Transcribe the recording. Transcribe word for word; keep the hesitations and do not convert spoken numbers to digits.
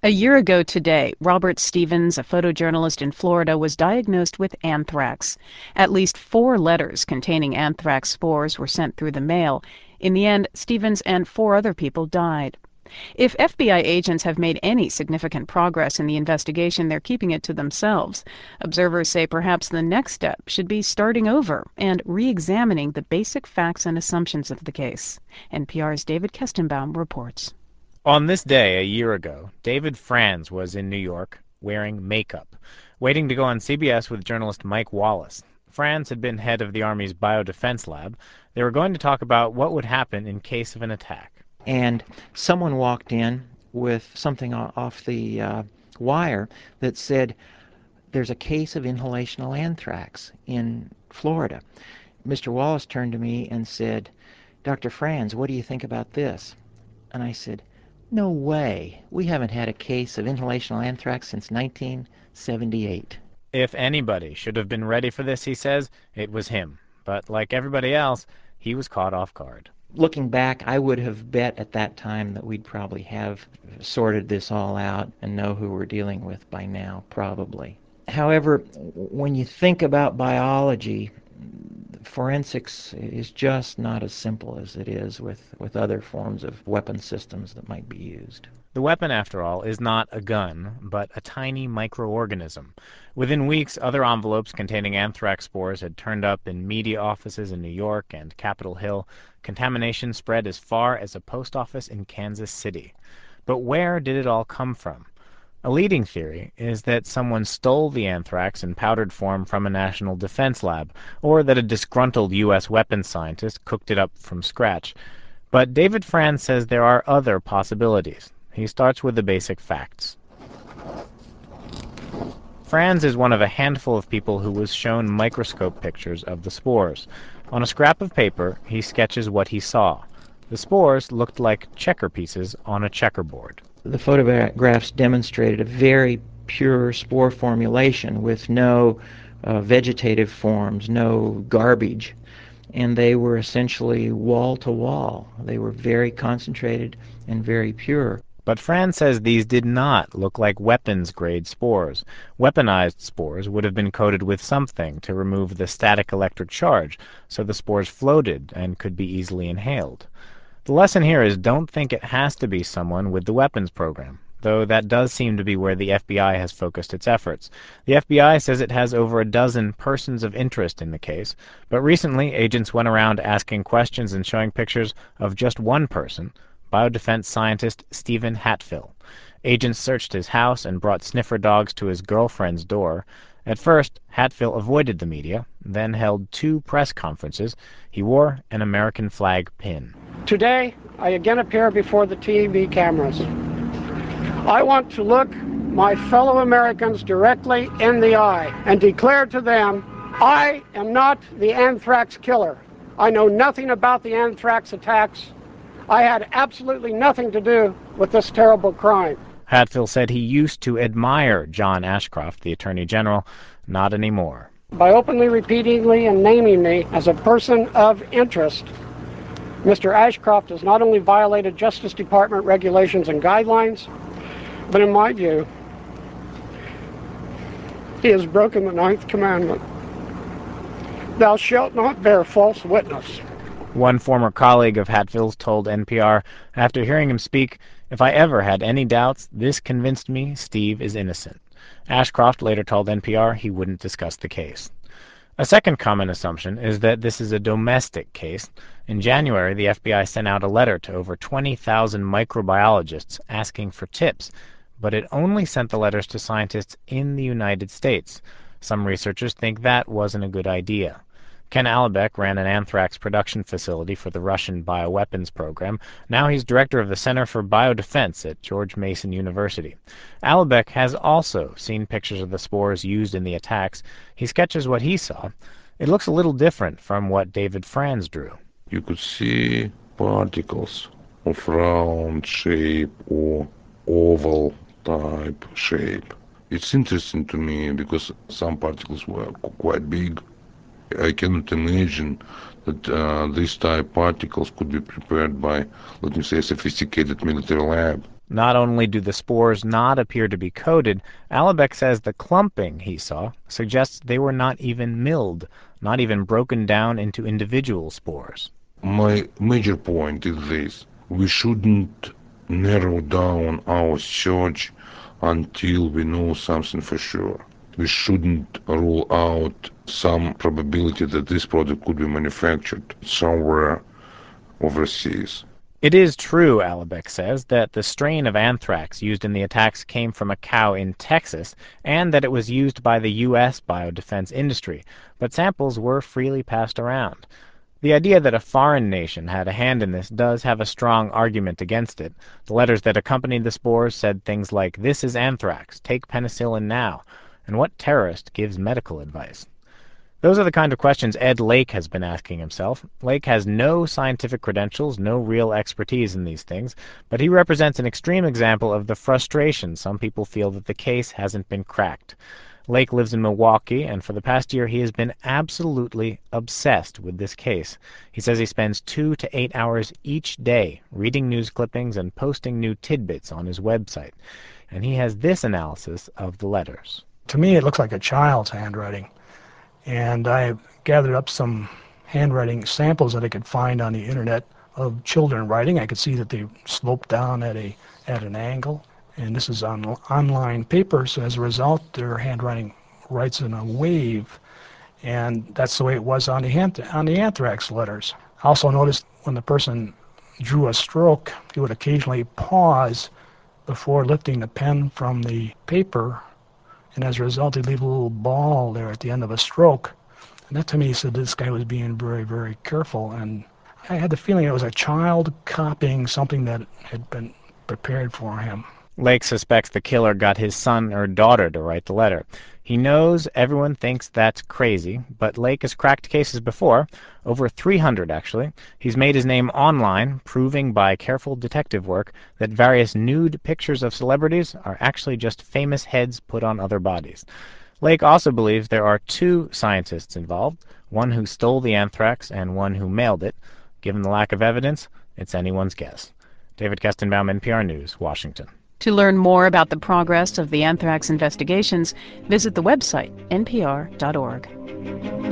A year ago today, Robert Stevens, a photojournalist in Florida, was diagnosed with anthrax. At least four letters containing anthrax spores were sent through the mail. In the end, Stevens and four other people died. If F B I agents have made any significant progress in the investigation, they're keeping it to themselves. Observers say perhaps the next step should be starting over and re-examining the basic facts and assumptions of the case. N P R's David Kestenbaum reports. On this day a year ago, David Franz was in New York wearing makeup, waiting to go on C B S with journalist Mike Wallace. Franz had been head of the Army's biodefense lab. They were going to talk about what would happen in case of an attack. And someone walked in with something off the uh, wire that said, there's a case of inhalational anthrax in Florida. Mister Wallace turned to me and said, Doctor Franz, what do you think about this? And I said, no way. We haven't had a case of inhalational anthrax since nineteen seventy-eight. If anybody should have been ready for this, he says, it was him. But like everybody else, he was caught off guard. Looking back, I would have bet at that time that we'd probably have sorted this all out and know who we're dealing with by now, probably. However, when you think about biology, forensics is just not as simple as it is with, with other forms of weapon systems that might be used. The weapon, after all, is not a gun, but a tiny microorganism. Within weeks, other envelopes containing anthrax spores had turned up in media offices in New York and Capitol Hill. Contamination spread as far as a post office in Kansas City. But where did it all come from? A leading theory is that someone stole the anthrax in powdered form from a national defense lab, or that a disgruntled U S weapons scientist cooked it up from scratch. But David Franz says there are other possibilities. He starts with the basic facts. Franz is one of a handful of people who was shown microscope pictures of the spores. On a scrap of paper, he sketches what he saw. The spores looked like checker pieces on a checkerboard. The photographs demonstrated a very pure spore formulation with no uh, vegetative forms, no garbage. And they were essentially wall to wall. They were very concentrated and very pure. But Franz says these did not look like weapons-grade spores. Weaponized spores would have been coated with something to remove the static electric charge, so the spores floated and could be easily inhaled. The lesson here is don't think it has to be someone with the weapons program, though that does seem to be where the F B I has focused its efforts. The F B I says it has over a dozen persons of interest in the case, but recently agents went around asking questions and showing pictures of just one person, biodefense scientist Stephen Hatfill. Agents searched his house and brought sniffer dogs to his girlfriend's door. At first, Hatfill avoided the media, then held two press conferences. He wore an American flag pin. Today, I again appear before the T V cameras. I want to look my fellow Americans directly in the eye and declare to them, I am not the anthrax killer. I know nothing about the anthrax attacks. I had absolutely nothing to do with this terrible crime. Hatfill said he used to admire John Ashcroft, the Attorney General. Not anymore. By openly, repeatedly, and naming me as a person of interest, Mister Ashcroft has not only violated Justice Department regulations and guidelines, but in my view, he has broken the ninth commandment. Thou shalt not bear false witness. One former colleague of Hatfill's told N P R, after hearing him speak, if I ever had any doubts, this convinced me Steve is innocent. Ashcroft later told N P R he wouldn't discuss the case. A second common assumption is that this is a domestic case. In January, the F B I sent out a letter to over twenty thousand microbiologists asking for tips, but it only sent the letters to scientists in the United States. Some researchers think that wasn't a good idea. Ken Alibek ran an anthrax production facility for the Russian bioweapons program. Now he's director of the Center for Biodefense at George Mason University. Alibek has also seen pictures of the spores used in the attacks. He sketches what he saw. It looks a little different from what David Franz drew. You could see particles of round shape or oval type shape. It's interesting to me because some particles were quite big. I cannot imagine that uh, this type particles could be prepared by, let me say, a sophisticated military lab. Not only do the spores not appear to be coded, Alibek says the clumping he saw suggests they were not even milled, not even broken down into individual spores. My major point is this. We shouldn't narrow down our search until we know something for sure. We shouldn't rule out some probability that this product could be manufactured somewhere overseas. It is true, Alibek says, that the strain of anthrax used in the attacks came from a cow in Texas and that it was used by the U S biodefense industry, but samples were freely passed around. The idea that a foreign nation had a hand in this does have a strong argument against it. The letters that accompanied the spores said things like, "This is anthrax, take penicillin now," and what terrorist gives medical advice? Those are the kind of questions Ed Lake has been asking himself. Lake has no scientific credentials, no real expertise in these things, but he represents an extreme example of the frustration some people feel that the case hasn't been cracked. Lake lives in Milwaukee, and for the past year he has been absolutely obsessed with this case. He says he spends two to eight hours each day reading news clippings and posting new tidbits on his website. And he has this analysis of the letters. To me, it looks like a child's handwriting. And I gathered up some handwriting samples that I could find on the internet of children writing. I could see that they sloped down at a at an angle. And this is on online paper, so as a result, their handwriting writes in a wave. And that's the way it was on the, anth- on the anthrax letters. I also noticed when the person drew a stroke, he would occasionally pause before lifting the pen from the paper. And as a result, he'd leave a little ball there at the end of a stroke. And that to me said this guy was being very, very careful. And I had the feeling it was a child copying something that had been prepared for him. Lake suspects the killer got his son or daughter to write the letter. He knows everyone thinks that's crazy, but Lake has cracked cases before, over three hundred actually. He's made his name online, proving by careful detective work that various nude pictures of celebrities are actually just famous heads put on other bodies. Lake also believes there are two scientists involved, one who stole the anthrax and one who mailed it. Given the lack of evidence, it's anyone's guess. David Kestenbaum, N P R News, Washington. To learn more about the progress of the anthrax investigations, visit the website n p r dot org.